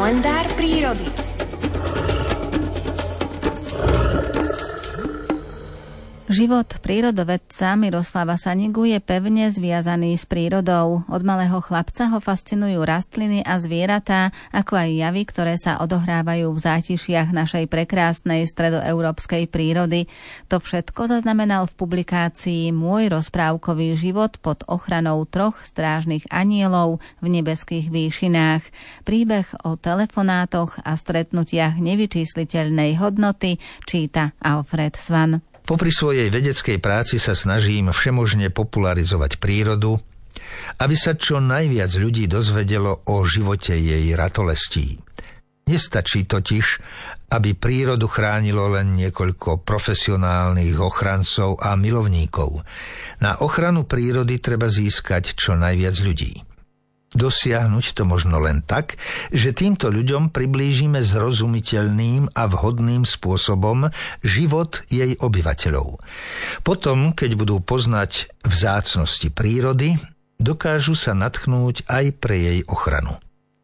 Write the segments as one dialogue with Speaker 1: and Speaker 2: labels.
Speaker 1: Kalendár prírody.
Speaker 2: Život prírodovedca Miroslava Sanigu je pevne zviazaný s prírodou. Od malého chlapca ho fascinujú rastliny a zvieratá, ako aj javy, ktoré sa odohrávajú v zátišiach našej prekrásnej stredoeurópskej prírody. To všetko zaznamenal v publikácii Môj rozprávkový život pod ochranou 3 strážnych anielov v nebeských výšinách. Príbeh o telefonátoch a stretnutiach nevyčísliteľnej hodnoty číta Alfred Svan.
Speaker 3: Popri svojej vedeckej práci sa snažím všemožne popularizovať prírodu, aby sa čo najviac ľudí dozvedelo o živote jej ratolestí. Nestačí totiž, aby prírodu chránilo len niekoľko profesionálnych ochrancov a milovníkov. Na ochranu prírody treba získať čo najviac ľudí. Dosiahnuť to možno len tak, že týmto ľuďom priblížime zrozumiteľným a vhodným spôsobom život jej obyvateľov. Potom, keď budú poznať vzácnosti prírody, dokážu sa nadchnúť aj pre jej ochranu.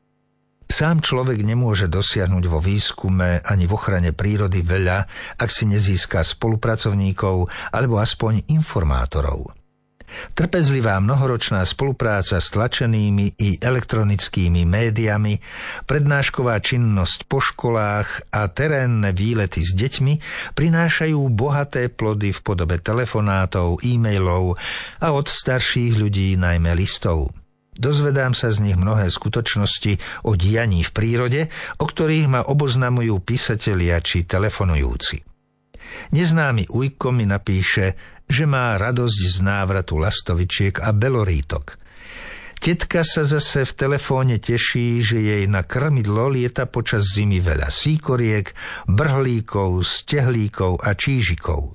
Speaker 3: Sám človek nemôže dosiahnuť vo výskume ani v ochrane prírody veľa, ak si nezíska spolupracovníkov alebo aspoň informátorov. Trpezlivá mnohoročná spolupráca s tlačenými i elektronickými médiami, prednášková činnosť po školách a terénne výlety s deťmi prinášajú bohaté plody v podobe telefonátov, e-mailov a od starších ľudí najmä listov. Dozvedám sa z nich mnohé skutočnosti o dianí v prírode, o ktorých ma oboznamujú písatelia či telefonujúci. Neznámy Ujko mi napíše, že má radosť z návratu lastovičiek a belorítok. Tetka sa zase v telefóne teší, že jej na krmidlo lieta počas zimy veľa síkoriek, brhlíkov, stehlíkov a čížikov.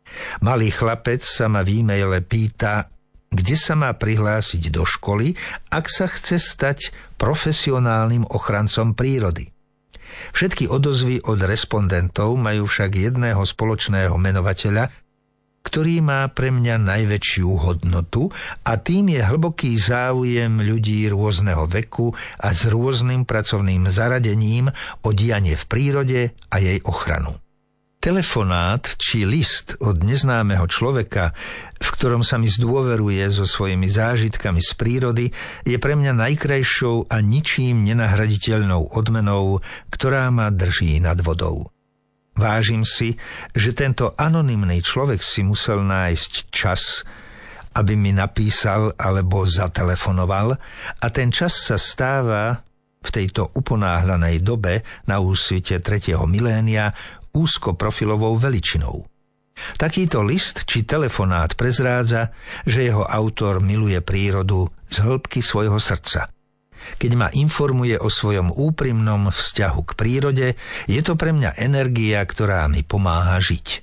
Speaker 3: Malý chlapec sa ma v e-maile pýta, kde sa má prihlásiť do školy, ak sa chce stať profesionálnym ochrancom prírody. Všetky odozvy od respondentov majú však jedného spoločného menovateľa, ktorý má pre mňa najväčšiu hodnotu, a tým je hlboký záujem ľudí rôzneho veku a s rôznym pracovným zaradením o dianie v prírode a jej ochranu. Telefonát či list od neznámeho človeka, v ktorom sa mi zdôveruje so svojimi zážitkami z prírody, je pre mňa najkrajšou a ničím nenahraditeľnou odmenou, ktorá ma drží nad vodou. Vážim si, že tento anonymný človek si musel nájsť čas, aby mi napísal alebo zatelefonoval, a ten čas sa stáva v tejto uponáhľanej dobe na úsvite 3. milénia úzkoprofilovou veličinou. Takýto list či telefonát prezrádza, že jeho autor miluje prírodu z hĺbky svojho srdca. Keď ma informuje o svojom úprimnom vzťahu k prírode, je to pre mňa energia, ktorá mi pomáha žiť.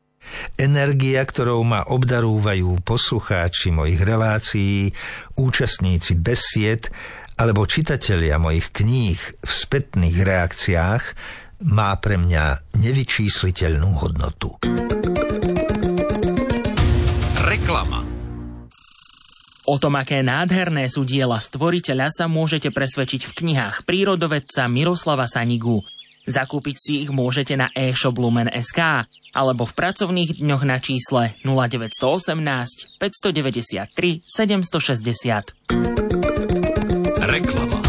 Speaker 3: Energia, ktorou ma obdarúvajú poslucháči mojich relácií, účastníci besied alebo čitatelia mojich kníh v spätných reakciách, má pre mňa nevyčísliteľnú hodnotu.
Speaker 4: Reklama.
Speaker 5: O tom, aké nádherné sú diela stvoriteľa, sa môžete presvedčiť v knihách prírodovedca Miroslava Sanigu. Zakúpiť si ich môžete na e-shop Lumen.sk alebo v pracovných dňoch na čísle 0918 593 760.
Speaker 4: Reklama.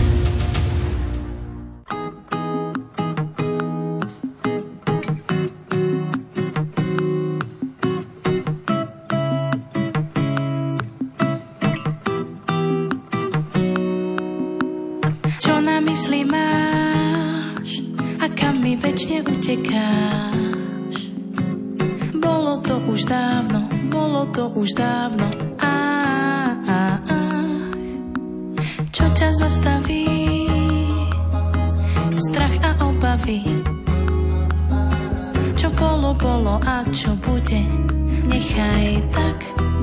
Speaker 6: Mysli máš a kam mi večne utekáš? Bolo to už dávno. Čo ťa zastaví? Strach a obavy. Čo bolo a čo bude? Nechaj tak.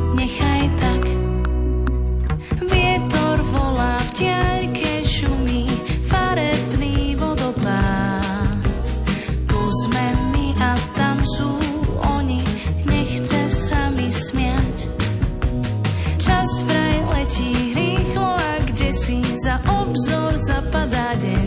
Speaker 6: Vietor volá v diaľke, šumí farebný vodopád. Tu sme my a tam sú oni, nechce sa mi smiať. Čas vraj letí rýchlo a kdesi za obzor zapadá deň.